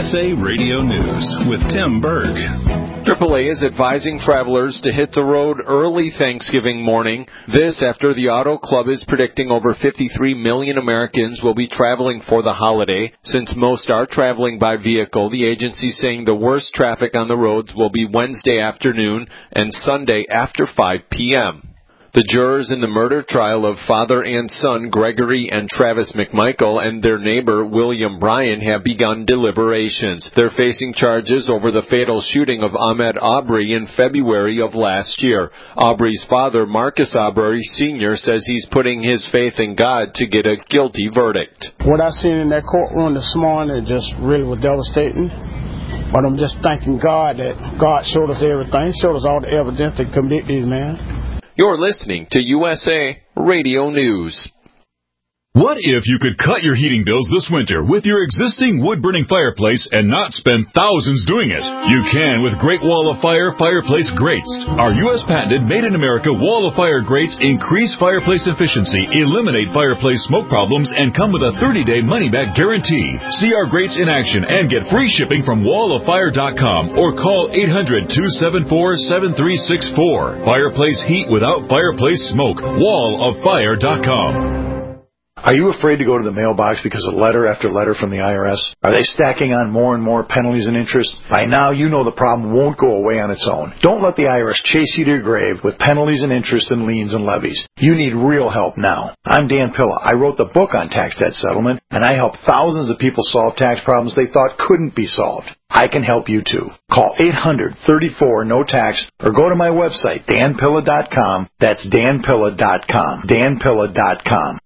USA Radio News with Tim Berg. AAA is advising travelers to hit the road early Thanksgiving morning. This after the Auto Club is predicting over 53 million Americans will be traveling for the holiday. Since most are traveling by vehicle, the agency is saying the worst traffic on the roads will be Wednesday afternoon and Sunday after 5 p.m. The jurors in the murder trial of father and son Gregory and Travis McMichael and their neighbor William Bryan have begun deliberations. They're facing charges over the fatal shooting of Ahmaud Arbery in February of last year. Arbery's father, Marcus Arbery Sr., says he's putting his faith in God to get a guilty verdict. What I seen in that courtroom this morning just really was devastating. But I'm just thanking God that God showed us everything, showed us all the evidence to convict these men. You're listening to USA Radio News. What if you could cut your heating bills this winter with your existing wood-burning fireplace and not spend thousands doing it? You can with Great Wall of Fire fireplace grates. Our U.S. patented made-in-America Wall of Fire grates increase fireplace efficiency, eliminate fireplace smoke problems, and come with a 30-day money-back guarantee. See our grates in action and get free shipping from walloffire.com or call 800-274-7364. Fireplace heat without fireplace smoke. walloffire.com. Are you afraid to go to the mailbox because of letter after letter from the IRS? Are they stacking on more and more penalties and interest? By now, you know the problem won't go away on its own. Don't let the IRS chase you to your grave with penalties and interest and liens and levies. You need real help now. I'm Dan Pilla. I wrote the book on tax debt settlement, and I help thousands of people solve tax problems they thought couldn't be solved. I can help you too. Call 800-34-NO-TAX or go to my website, danpilla.com. That's danpilla.com. danpilla.com.